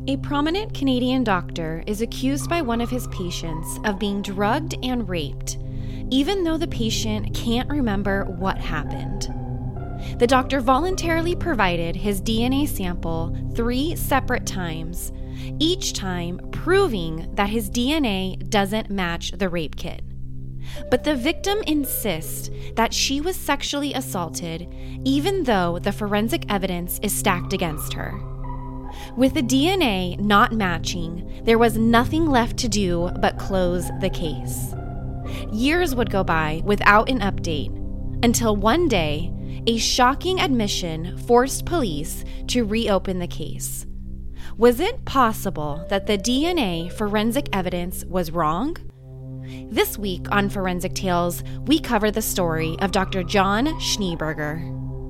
A prominent Canadian doctor is accused by one of his patients of being drugged and raped, even though the patient can't remember what happened. The doctor voluntarily provided his DNA sample 3 separate times, each time proving that his DNA doesn't match the rape kit. But the victim insists that she was sexually assaulted, even though the forensic evidence is stacked against her. With the DNA not matching, there was nothing left to do but close the case. Years would go by without an update, until one day, a shocking admission forced police to reopen the case. Was it possible that the DNA forensic evidence was wrong? This week on Forensic Tales, we cover the story of Dr. John Schneeberger.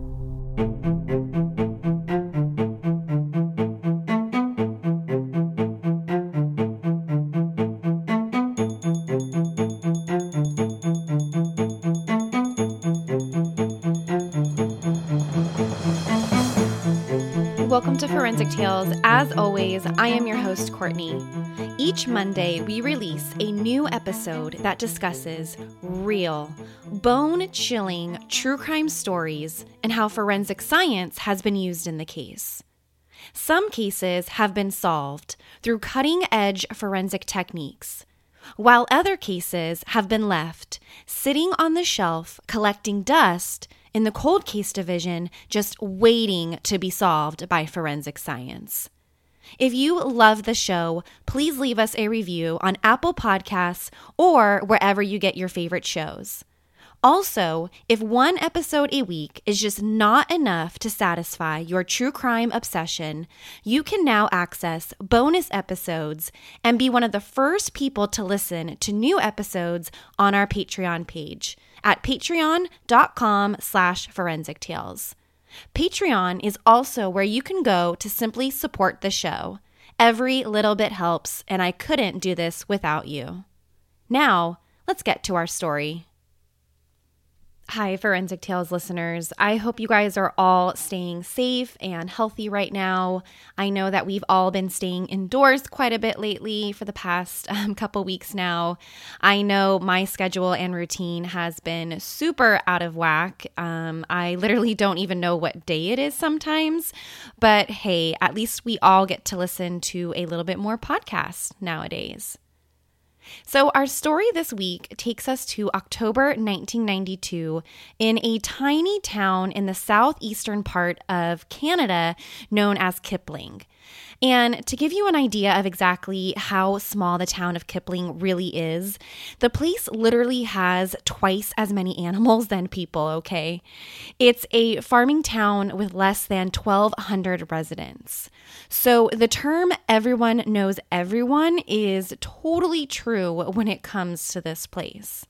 Welcome to Forensic Tales. As always, I am your host, Courtney. Each Monday, we release a new episode that discusses real, bone-chilling true crime stories and how forensic science has been used in the case. Some cases have been solved through cutting-edge forensic techniques, while other cases have been left sitting on the shelf collecting dust in the cold case division, just waiting to be solved by forensic science. If you love the show, please leave us a review on Apple Podcasts or wherever you get your favorite shows. Also, if one episode a week is just not enough to satisfy your true crime obsession, you can now access bonus episodes and be one of the first people to listen to new episodes on our Patreon page at patreon.com/forensictales. Patreon is also where you can go to simply support the show. Every little bit helps, and I couldn't do this without you. Now, let's get to our story. Hi, Forensic Tales listeners. I hope you guys are all staying safe and healthy right now. I know that we've all been staying indoors quite a bit lately for the past couple weeks now. I know my schedule and routine has been super out of whack. I literally don't even know what day it is sometimes. But hey, at least we all get to listen to a little bit more podcasts nowadays. So our story this week takes us to October 1992 in a tiny town in the southeastern part of Canada known as Kipling. And to give you an idea of exactly how small the town of Kipling really is, the place literally has twice as many animals than people, okay? It's a farming town with less than 1,200 residents. So the term everyone knows everyone is totally true when it comes to this place.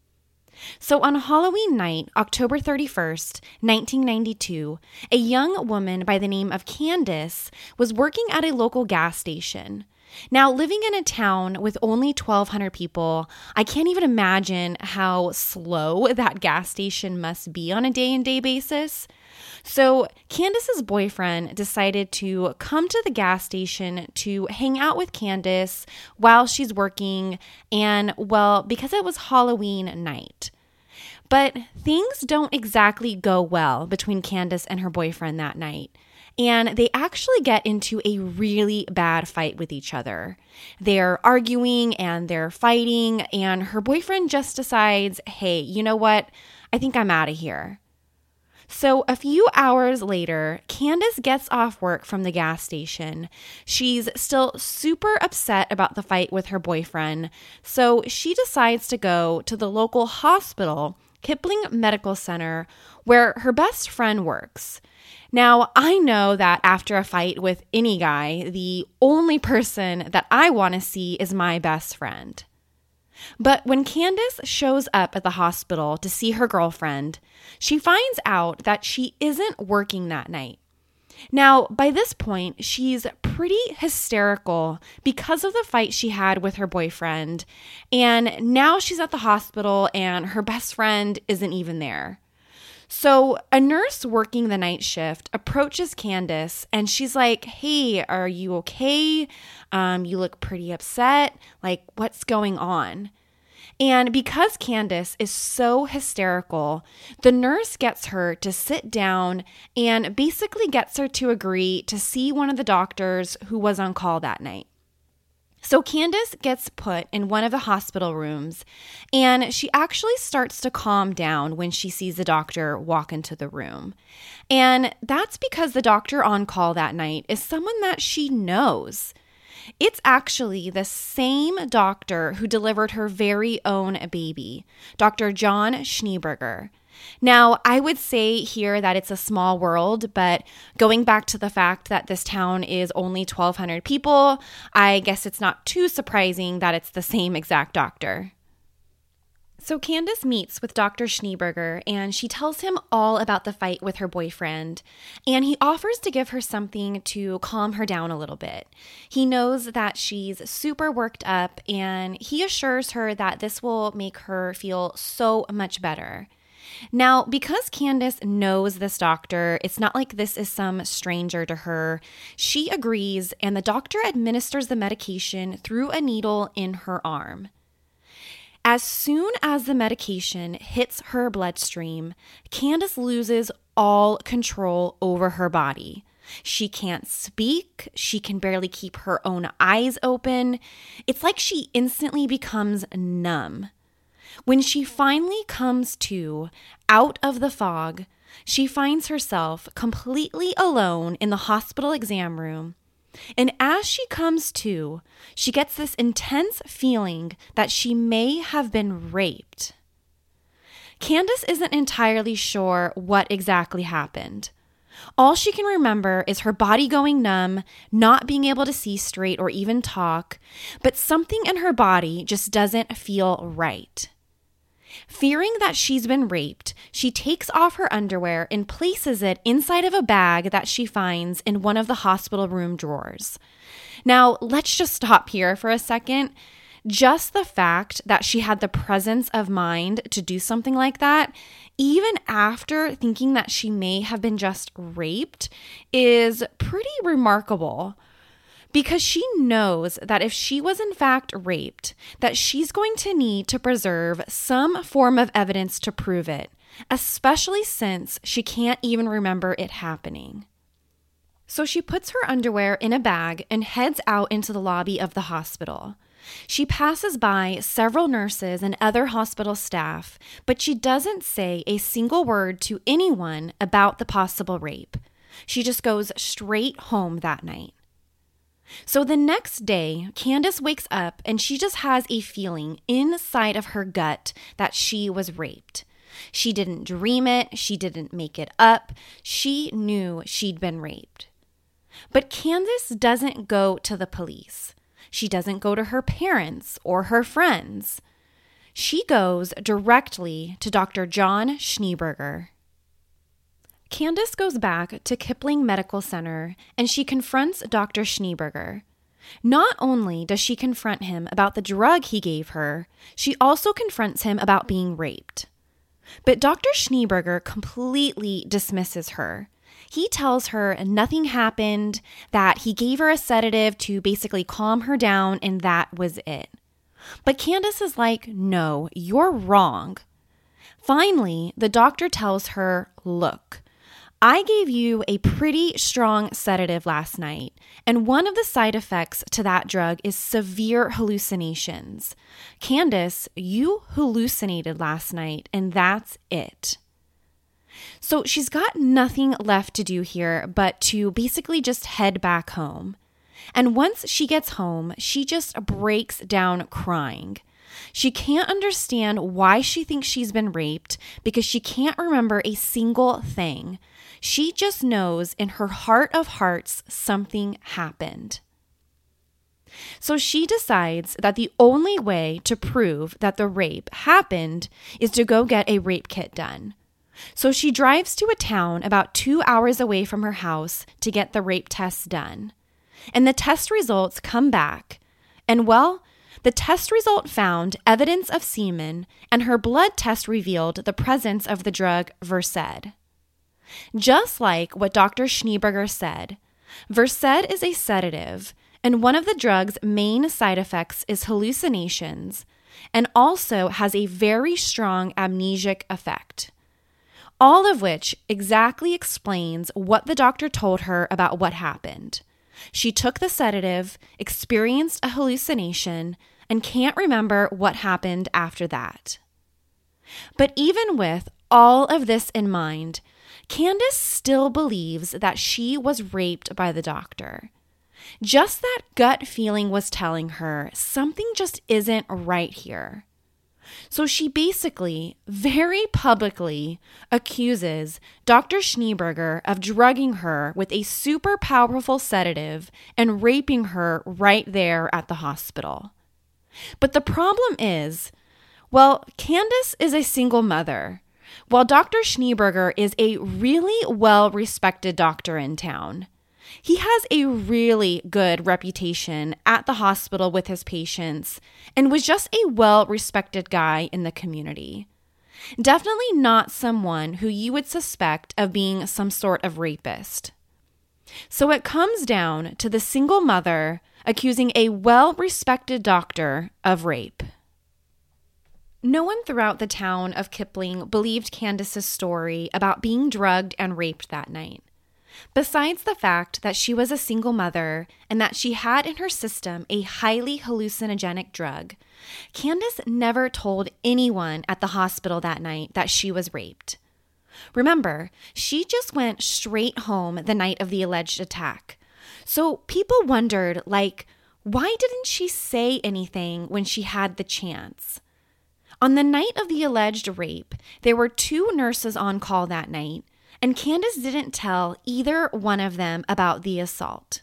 So on Halloween night, October 31st, 1992, a young woman by the name of Candace was working at a local gas station. Now, living in a town with only 1,200 people, I can't even imagine how slow that gas station must be on a day-to-day basis. So Candace's boyfriend decided to come to the gas station to hang out with Candace while she's working and, well, because it was Halloween night. But things don't exactly go well between Candace and her boyfriend that night. And they actually get into a really bad fight with each other. They're arguing and they're fighting, and her boyfriend just decides, hey, you know what? I think I'm out of here. So a few hours later, Candace gets off work from the gas station. She's still super upset about the fight with her boyfriend, so she decides to go to the local hospital, Kipling Medical Center, where her best friend works. Now, I know that after a fight with any guy, the only person that I want to see is my best friend. But when Candace shows up at the hospital to see her girlfriend, she finds out that she isn't working that night. Now, by this point, she's pretty hysterical because of the fight she had with her boyfriend, and now she's at the hospital and her best friend isn't even there. So a nurse working the night shift approaches Candace and she's like, "Hey, are you okay? You look pretty upset. Like, what's going on?" And because Candace is so hysterical, the nurse gets her to sit down and basically gets her to agree to see one of the doctors who was on call that night. So Candace gets put in one of the hospital rooms, and she actually starts to calm down when she sees the doctor walk into the room. And that's because the doctor on call that night is someone that she knows. It's actually the same doctor who delivered her very own baby, Dr. John Schneeberger. Now, I would say here that it's a small world, but going back to the fact that this town is only 1,200 people, I guess it's not too surprising that it's the same exact doctor. So Candace meets with Dr. Schneeberger and she tells him all about the fight with her boyfriend, and he offers to give her something to calm her down a little bit. He knows that she's super worked up and he assures her that this will make her feel so much better. Now, because Candace knows this doctor, it's not like this is some stranger to her. She agrees, and the doctor administers the medication through a needle in her arm. As soon as the medication hits her bloodstream, Candace loses all control over her body. She can't speak. She can barely keep her own eyes open. It's like she instantly becomes numb. When she finally comes to, out of the fog, she finds herself completely alone in the hospital exam room. And as she comes to, she gets this intense feeling that she may have been raped. Candace isn't entirely sure what exactly happened. All she can remember is her body going numb, not being able to see straight or even talk, but something in her body just doesn't feel right. Fearing that she's been raped, she takes off her underwear and places it inside of a bag that she finds in one of the hospital room drawers. Now, let's just stop here for a second. Just the fact that she had the presence of mind to do something like that, even after thinking that she may have been just raped, is pretty remarkable. Because she knows that if she was in fact raped, that she's going to need to preserve some form of evidence to prove it, especially since she can't even remember it happening. So she puts her underwear in a bag and heads out into the lobby of the hospital. She passes by several nurses and other hospital staff, but she doesn't say a single word to anyone about the possible rape. She just goes straight home that night. So the next day, Candace wakes up and she just has a feeling inside of her gut that she was raped. She didn't dream it. She didn't make it up. She knew she'd been raped. But Candace doesn't go to the police. She doesn't go to her parents or her friends. She goes directly to Dr. John Schneeberger. Candace goes back to Kipling Medical Center and she confronts Dr. Schneeberger. Not only does she confront him about the drug he gave her, she also confronts him about being raped. But Dr. Schneeberger completely dismisses her. He tells her nothing happened, that he gave her a sedative to basically calm her down, and that was it. But Candace is like, "No, you're wrong." Finally, the doctor tells her, "Look, I gave you a pretty strong sedative last night, and one of the side effects to that drug is severe hallucinations. Candace, you hallucinated last night, and that's it." So she's got nothing left to do here but to basically just head back home. And once she gets home, she just breaks down crying. She can't understand why she thinks she's been raped because she can't remember a single thing. She just knows in her heart of hearts something happened. So she decides that the only way to prove that the rape happened is to go get a rape kit done. So she drives to a town about 2 hours away from her house to get the rape test done. And the test results come back. And well, The test result found evidence of semen, and her blood test revealed the presence of the drug Versed. Just like what Dr. Schneeberger said, Versed is a sedative, and one of the drug's main side effects is hallucinations, and also has a very strong amnesic effect. All of which exactly explains what the doctor told her about what happened. She took the sedative, experienced a hallucination, and can't remember what happened after that. But even with all of this in mind, Candace still believes that she was raped by the doctor. Just that gut feeling was telling her something just isn't right here. So she basically, very publicly, accuses Dr. Schneeberger of drugging her with a super powerful sedative and raping her right there at the hospital. But the problem is, well, Candace is a single mother, while Dr. Schneeberger is a really well-respected doctor in town. He has a really good reputation at the hospital with his patients and was just a well-respected guy in the community. Definitely not someone who you would suspect of being some sort of rapist. So it comes down to the single mother accusing a well-respected doctor of rape. No one throughout the town of Kipling believed Candace's story about being drugged and raped that night. Besides the fact that she was a single mother and that she had in her system a highly hallucinogenic drug, Candace never told anyone at the hospital that night that she was raped. Remember, she just went straight home the night of the alleged attack. So people wondered, why didn't she say anything when she had the chance? On the night of the alleged rape, there were 2 nurses on call that night, and Candace didn't tell either one of them about the assault.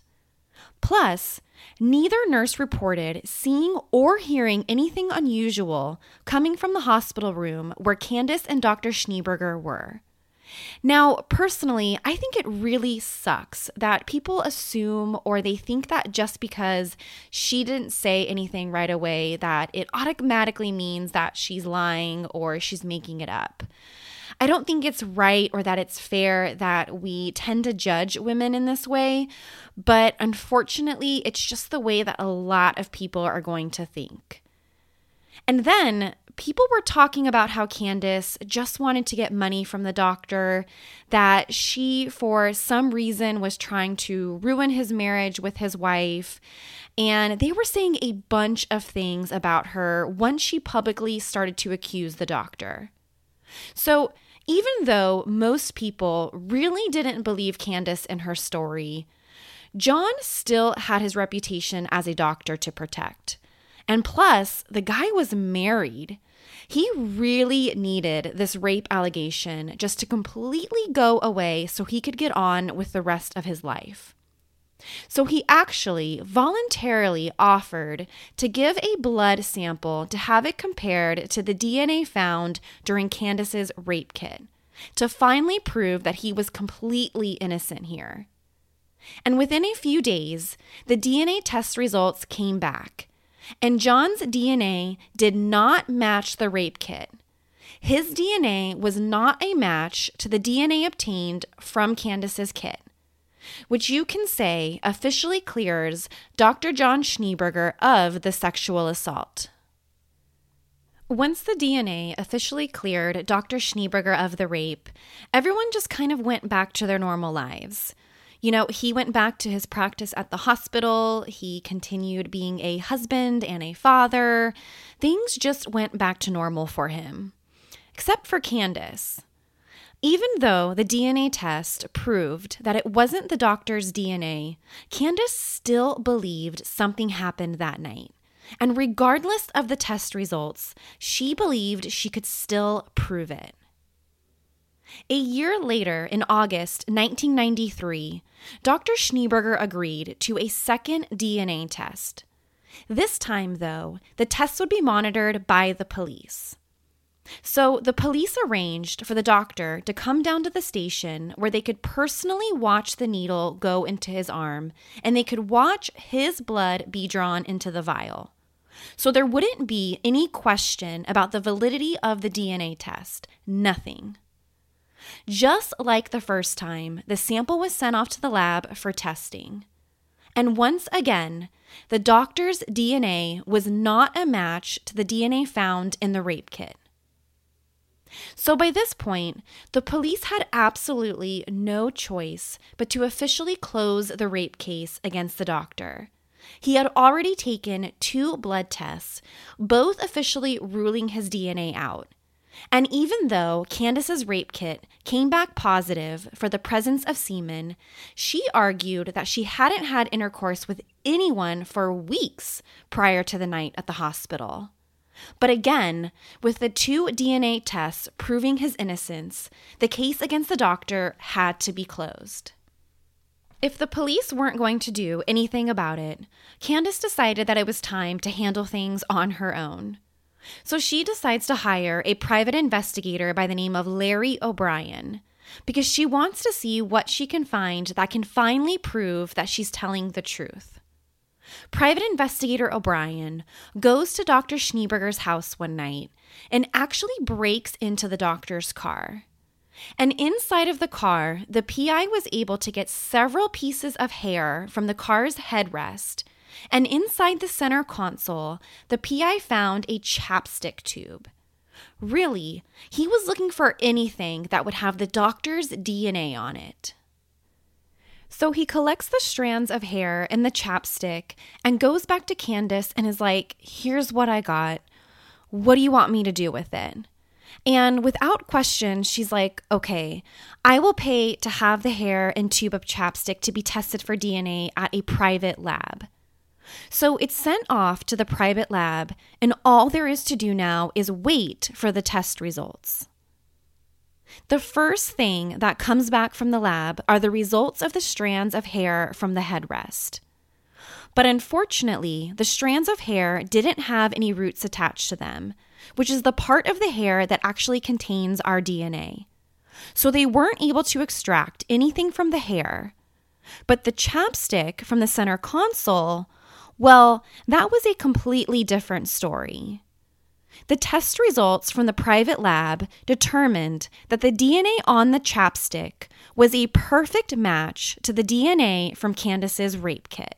Plus, neither nurse reported seeing or hearing anything unusual coming from the hospital room where Candace and Dr. Schneeberger were. Now, personally, I think it really sucks that people assume or they think that just because she didn't say anything right away that it automatically means that she's lying or she's making it up. I don't think it's right or that it's fair that we tend to judge women in this way, but unfortunately, it's just the way that a lot of people are going to think. And then people were talking about how Candace just wanted to get money from the doctor, that she, for some reason, was trying to ruin his marriage with his wife, and they were saying a bunch of things about her once she publicly started to accuse the doctor. So even though most people really didn't believe Candace in her story, John still had his reputation as a doctor to protect. And plus, the guy was married. He really needed this rape allegation just to completely go away so he could get on with the rest of his life. So he actually voluntarily offered to give a blood sample to have it compared to the DNA found during Candace's rape kit to finally prove that he was completely innocent here. And within a few days, the DNA test results came back, and John's DNA did not match the rape kit. His DNA was not a match to the DNA obtained from Candace's kit, which you can say officially clears Dr. John Schneeberger of the sexual assault. Once the DNA officially cleared Dr. Schneeberger of the rape, everyone just kind of went back to their normal lives. He went back to his practice at the hospital. He continued being a husband and a father. Things just went back to normal for him, except for Candace. Even though the DNA test proved that it wasn't the doctor's DNA, Candace still believed something happened that night. And regardless of the test results, she believed she could still prove it. A year later, in August 1993, Dr. Schneeberger agreed to a second DNA test. This time, though, the test would be monitored by the police. So the police arranged for the doctor to come down to the station where they could personally watch the needle go into his arm, and they could watch his blood be drawn into the vial. So there wouldn't be any question about the validity of the DNA test. Nothing. Just like the first time, the sample was sent off to the lab for testing. And once again, the doctor's DNA was not a match to the DNA found in the rape kit. So by this point, the police had absolutely no choice but to officially close the rape case against the doctor. He had already taken 2 blood tests, both officially ruling his DNA out. And even though Candace's rape kit came back positive for the presence of semen, she argued that she hadn't had intercourse with anyone for weeks prior to the night at the hospital. But again, with the 2 DNA tests proving his innocence, the case against the doctor had to be closed. If the police weren't going to do anything about it, Candace decided that it was time to handle things on her own. So she decides to hire a private investigator by the name of Larry O'Brien because she wants to see what she can find that can finally prove that she's telling the truth. Private investigator O'Brien goes to Dr. Schneeberger's house one night and actually breaks into the doctor's car. And inside of the car, the PI was able to get several pieces of hair from the car's headrest. And inside the center console, the PI found a chapstick tube. Really, he was looking for anything that would have the doctor's DNA on it. So he collects the strands of hair in the chapstick and goes back to Candace and is like, "Here's what I got. What do you want me to do with it?" And without question, she's like, "Okay, I will pay to have the hair and tube of chapstick to be tested for DNA at a private lab." So it's sent off to the private lab, and all there is to do now is wait for the test results. The first thing that comes back from the lab are the results of the strands of hair from the headrest. But unfortunately, the strands of hair didn't have any roots attached to them, which is the part of the hair that actually contains our DNA. So they weren't able to extract anything from the hair. But the chapstick from the center console, well, that was a completely different story. The test results from the private lab determined that the DNA on the chapstick was a perfect match to the DNA from Candace's rape kit.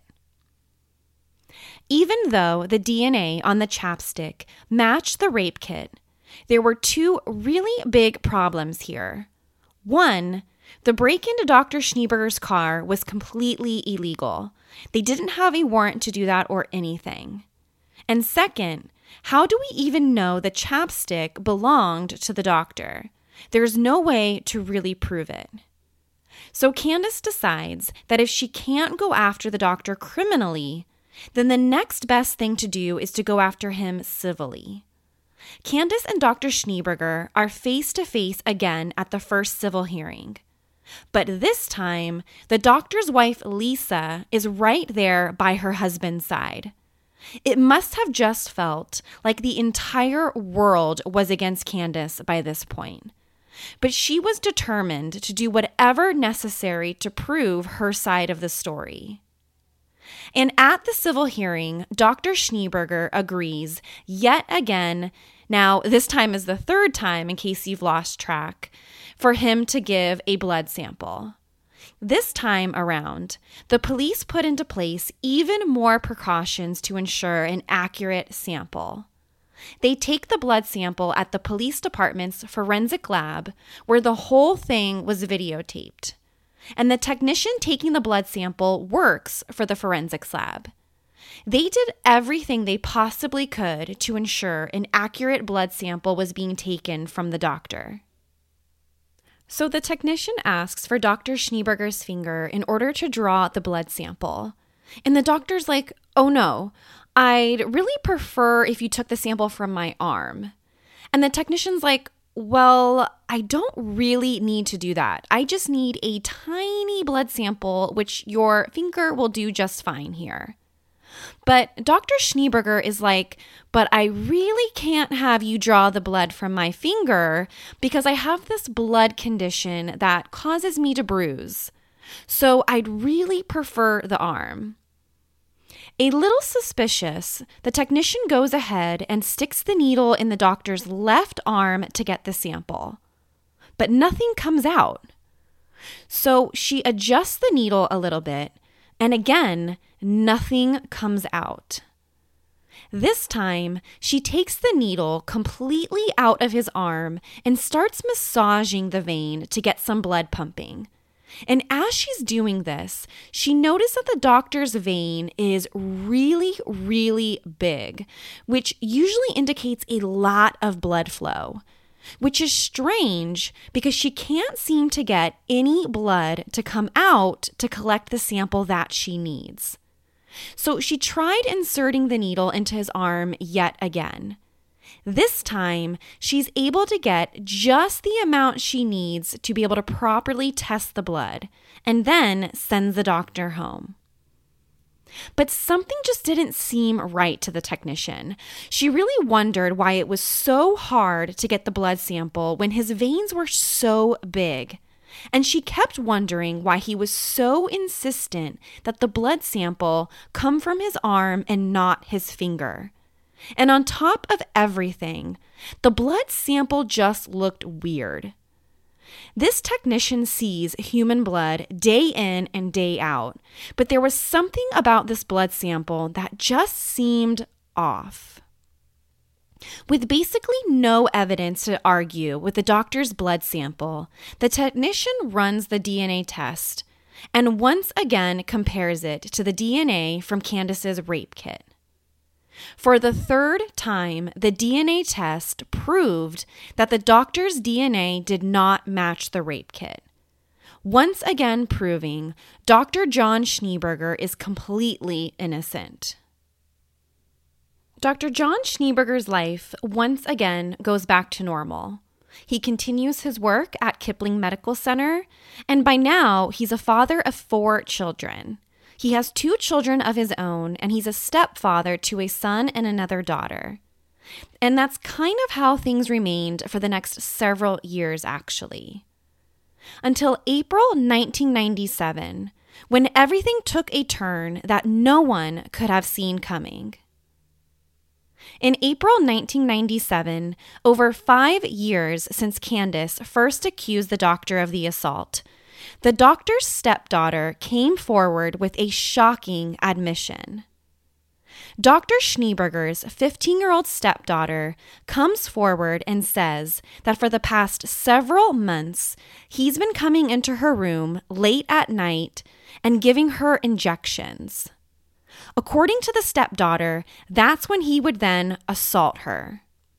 Even though the DNA on the chapstick matched the rape kit, there were 2 really big problems here. One, the break into Dr. Schneeberger's car was completely illegal. They didn't have a warrant to do that or anything. And second, how do we even know the chapstick belonged to the doctor? There's no way to really prove it. So Candace decides that if she can't go after the doctor criminally, then the next best thing to do is to go after him civilly. Candace and Dr. Schneeberger are face to face again at the first civil hearing. But this time, the doctor's wife, Lisa, is right there by her husband's side. It must have just felt like the entire world was against Candace by this point. But she was determined to do whatever necessary to prove her side of the story. And at the civil hearing, Dr. Schneeberger agrees yet again, now this time is the 3rd time in case you've lost track, for him to give a blood sample. This time around, the police put into place even more precautions to ensure an accurate sample. They take the blood sample at the police department's forensic lab, where the whole thing was videotaped. And the technician taking the blood sample works for the forensics lab. They did everything they possibly could to ensure an accurate blood sample was being taken from the doctor. So the technician asks for Dr. Schneeberger's finger in order to draw the blood sample. And the doctor's like, "Oh no, I'd really prefer if you took the sample from my arm." And the technician's like, "Well, I don't really need to do that. I just need a tiny blood sample, which your finger will do just fine here." But Dr. Schneeberger is like, "But I really can't have you draw the blood from my finger because I have this blood condition that causes me to bruise. So I'd really prefer the arm." A little suspicious, the technician goes ahead and sticks the needle in the doctor's left arm to get the sample. But nothing comes out. So she adjusts the needle a little bit, and again, nothing comes out. This time, she takes the needle completely out of his arm and starts massaging the vein to get some blood pumping. And as she's doing this, she noticed that the doctor's vein is really, really big, which usually indicates a lot of blood flow, which is strange because she can't seem to get any blood to come out to collect the sample that she needs. So she tried inserting the needle into his arm yet again. This time, she's able to get just the amount she needs to be able to properly test the blood, and then sends the doctor home. But something just didn't seem right to the technician. She really wondered why it was so hard to get the blood sample when his veins were so big. And she kept wondering why he was so insistent that the blood sample come from his arm and not his finger. And on top of everything, the blood sample just looked weird. This technician sees human blood day in and day out, but there was something about this blood sample that just seemed off. With basically no evidence to argue with the doctor's blood sample, the technician runs the DNA test and once again compares it to the DNA from Candace's rape kit. For the third time, the DNA test proved that the doctor's DNA did not match the rape kit. Once again proving Dr. John Schneeberger is completely innocent. Dr. John Schneeberger's life once again goes back to normal. He continues his work at Kipling Medical Center, and by now he's a father of 4 children. He has 2 children of his own, and he's a stepfather to a son and another daughter. And that's kind of how things remained for the next several years, actually. Until April 1997, when everything took a turn that no one could have seen coming. In April 1997, over 5 years since Candace first accused the doctor of the assault, the doctor's stepdaughter came forward with a shocking admission. Dr. Schneeberger's 15-year-old stepdaughter comes forward and says that for the past several months, he's been coming into her room late at night and giving her injections. According to the stepdaughter, that's when he would then assault her.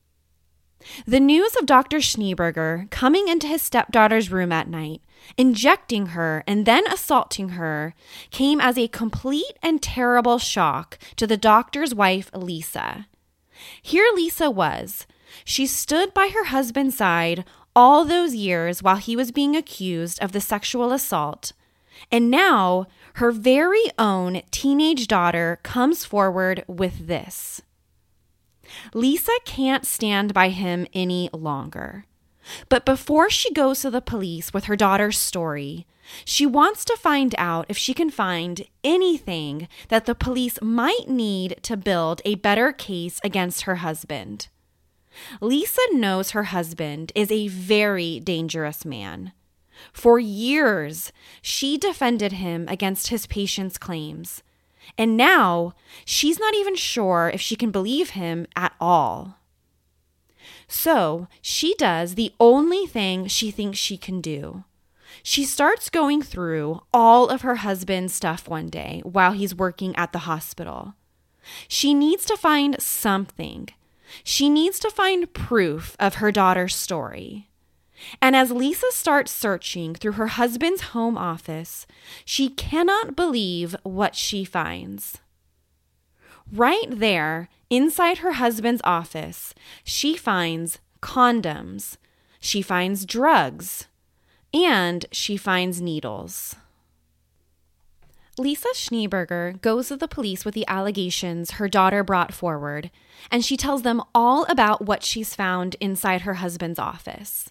The news of Dr. Schneeberger coming into his stepdaughter's room at night, injecting her and then assaulting her, came as a complete and terrible shock to the doctor's wife, Lisa. Here Lisa was. She stood by her husband's side all those years while he was being accused of the sexual assault. And now her very own teenage daughter comes forward with this. Lisa can't stand by him any longer. But before she goes to the police with her daughter's story, she wants to find out if she can find anything that the police might need to build a better case against her husband. Lisa knows her husband is a very dangerous man. For years, she defended him against his patient's claims. And now, she's not even sure if she can believe him at all. So, she does the only thing she thinks she can do. She starts going through all of her husband's stuff one day while he's working at the hospital. She needs to find something. She needs to find proof of her daughter's story. And as Lisa starts searching through her husband's home office, she cannot believe what she finds. Right there, inside her husband's office, she finds condoms, she finds drugs, and she finds needles. Lisa Schneeberger goes to the police with the allegations her daughter brought forward, and she tells them all about what she's found inside her husband's office.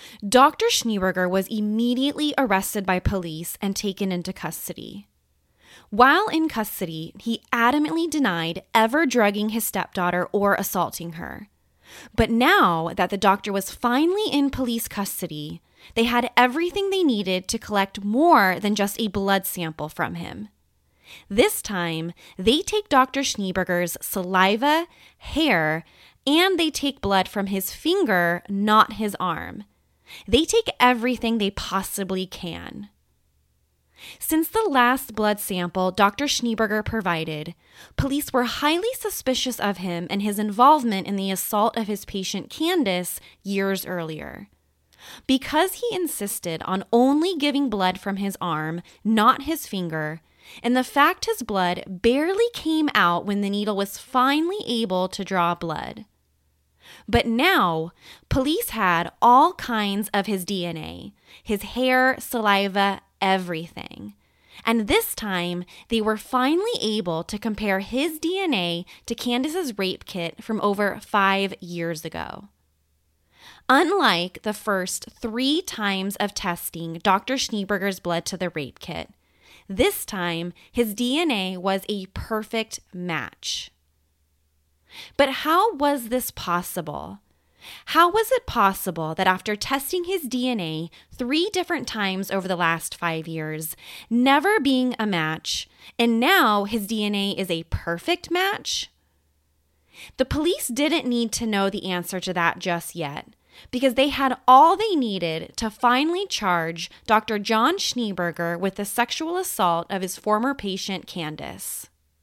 Dr. Schneeberger was immediately arrested by police and taken into custody. While in custody, he adamantly denied ever drugging his stepdaughter or assaulting her. But now that the doctor was finally in police custody, they had everything they needed to collect more than just a blood sample from him. This time, they take Dr. Schneeberger's saliva, hair, and they take blood from his finger, not his arm. They take everything they possibly can. Since the last blood sample Dr. Schneeberger provided, police were highly suspicious of him and his involvement in the assault of his patient Candace years earlier. Because he insisted on only giving blood from his arm, not his finger, and the fact his blood barely came out when the needle was finally able to draw blood. But now, police had all kinds of his DNA, his hair, saliva, everything. And this time, they were finally able to compare his DNA to Candace's rape kit from over 5 years ago. Unlike the first 3 times of testing Dr. Schneeberger's blood to the rape kit, this time his DNA was a perfect match. But how was this possible? How was it possible that after testing his DNA 3 different times over the last 5 years, never being a match, and now his DNA is a perfect match? The police didn't need to know the answer to that just yet, because they had all they needed to finally charge Dr. John Schneeberger with the sexual assault of his former patient, Candace.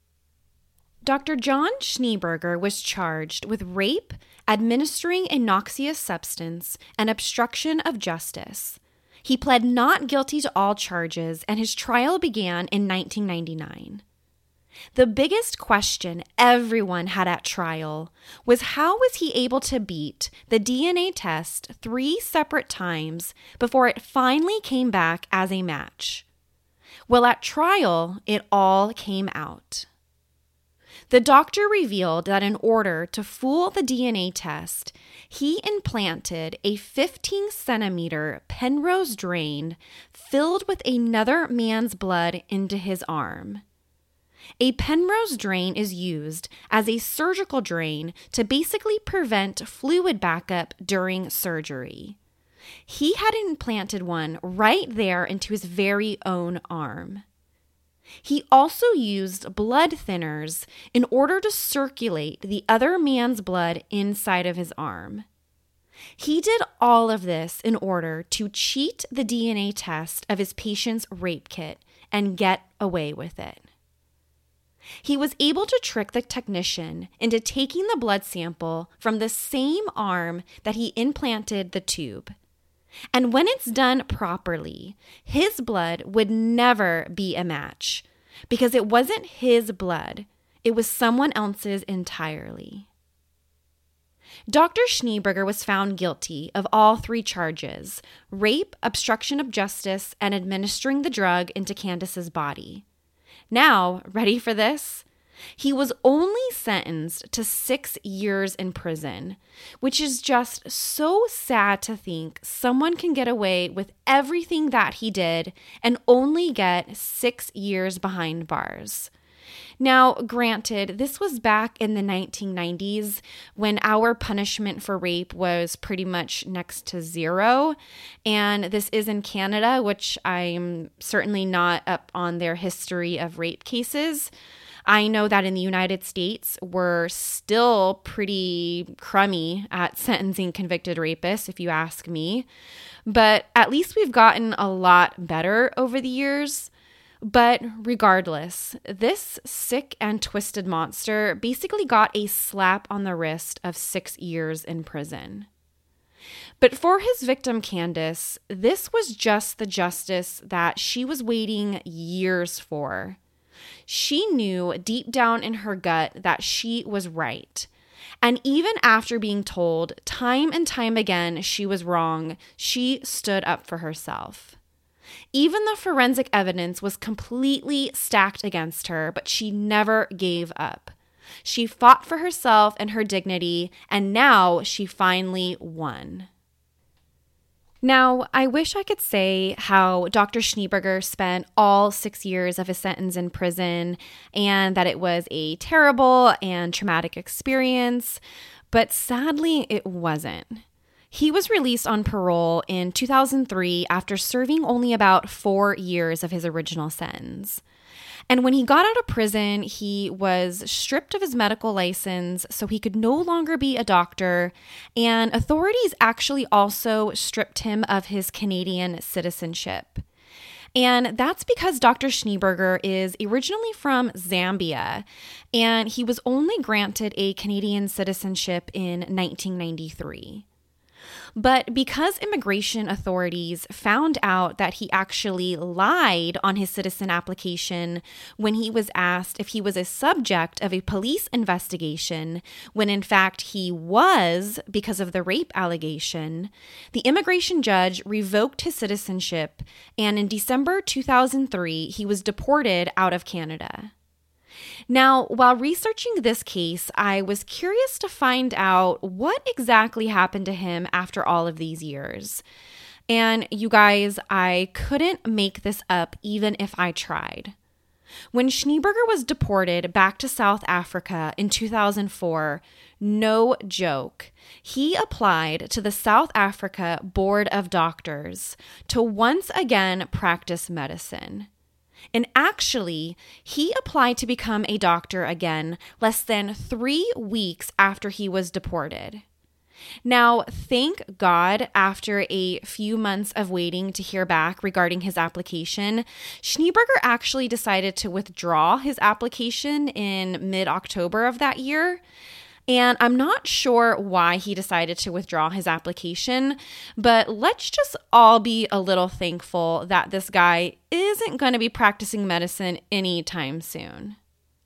Dr. John Schneeberger was charged with rape, administering a noxious substance, and obstruction of justice. He pled not guilty to all charges, and his trial began in 1999. The biggest question everyone had at trial was how was he able to beat the DNA test 3 separate times before it finally came back as a match? Well, at trial, it all came out. The doctor revealed that in order to fool the DNA test, he implanted a 15-centimeter Penrose drain filled with another man's blood into his arm. A Penrose drain is used as a surgical drain to basically prevent fluid backup during surgery. He had implanted one right there into his very own arm. He also used blood thinners in order to circulate the other man's blood inside of his arm. He did all of this in order to cheat the DNA test of his patient's rape kit and get away with it. He was able to trick the technician into taking the blood sample from the same arm that he implanted the tube. And when it's done properly, his blood would never be a match because it wasn't his blood. It was someone else's entirely. Dr. Schneeberger was found guilty of all 3 charges: rape, obstruction of justice, and administering the drug into Candace's body. Now, ready for this? He was only sentenced to 6 years in prison, which is just so sad to think someone can get away with everything that he did and only get 6 years behind bars. Now, granted, this was back in the 1990s when our punishment for rape was pretty much next to 0. And this is in Canada, which I'm certainly not up on their history of rape cases. I know that in the United States, we're still pretty crummy at sentencing convicted rapists, if you ask me. But at least we've gotten a lot better over the years. But regardless, this sick and twisted monster basically got a slap on the wrist of 6 years in prison. But for his victim, Candace, this was just the justice that she was waiting years for. She knew deep down in her gut that she was right. And even after being told time and time again she was wrong, she stood up for herself. Even the forensic evidence was completely stacked against her, but she never gave up. She fought for herself and her dignity, and now she finally won. Now, I wish I could say how Dr. Schneeberger spent all 6 years of his sentence in prison and that it was a terrible and traumatic experience, but sadly, it wasn't. He was released on parole in 2003 after serving only about 4 years of his original sentence. And when he got out of prison, he was stripped of his medical license so he could no longer be a doctor, and authorities actually also stripped him of his Canadian citizenship. And that's because Dr. Schneeberger is originally from Zambia, and he was only granted a Canadian citizenship in 1993. But because immigration authorities found out that he actually lied on his citizen application when he was asked if he was a subject of a police investigation, when in fact he was because of the rape allegation, the immigration judge revoked his citizenship, and in December 2003, he was deported out of Canada. Now, while researching this case, I was curious to find out what exactly happened to him after all of these years. And you guys, I couldn't make this up even if I tried. When Schneeberger was deported back to South Africa in 2004, no joke, he applied to the South Africa Board of Doctors to once again practice medicine. And actually, he applied to become a doctor again less than 3 weeks after he was deported. Now, thank God, after a few months of waiting to hear back regarding his application, Schneeberger actually decided to withdraw his application in mid-October of that year. And I'm not sure why he decided to withdraw his application, but let's just all be a little thankful that this guy isn't going to be practicing medicine anytime soon.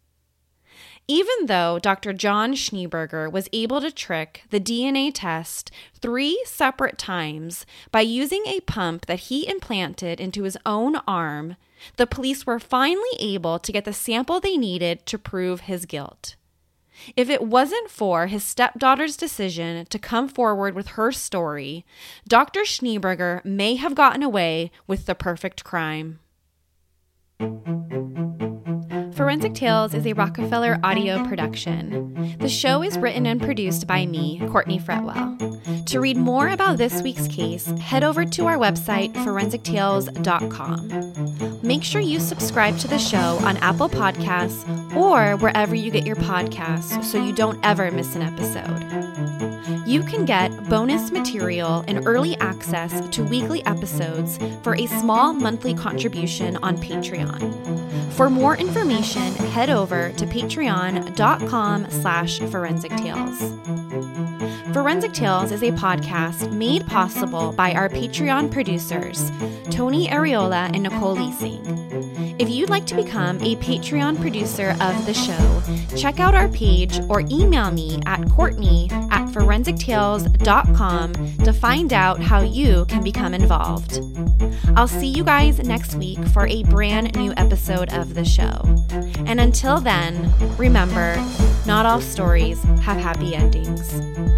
Even though Dr. John Schneeberger was able to trick the DNA test 3 separate times by using a pump that he implanted into his own arm, the police were finally able to get the sample they needed to prove his guilt. If it wasn't for his stepdaughter's decision to come forward with her story, Dr. Schneeberger may have gotten away with the perfect crime. Forensic Tales is a Rockefeller audio production. The show is written and produced by me, Courtney Fretwell. To read more about this week's case, head over to our website, forensictales.com. Make sure you subscribe to the show on Apple Podcasts or wherever you get your podcasts so you don't ever miss an episode. You can get bonus material and early access to weekly episodes for a small monthly contribution on Patreon. For more information, head over to patreon.com/Forensic Tales. Forensic Tales is a podcast made possible by our Patreon producers, Tony Areola and Nicole Leasing. If you'd like to become a Patreon producer of the show, check out our page or email me at Courtney@ForensicTales.com to find out how you can become involved. I'll see you guys next week for a brand new episode of the show. And until then, remember, not all stories have happy endings.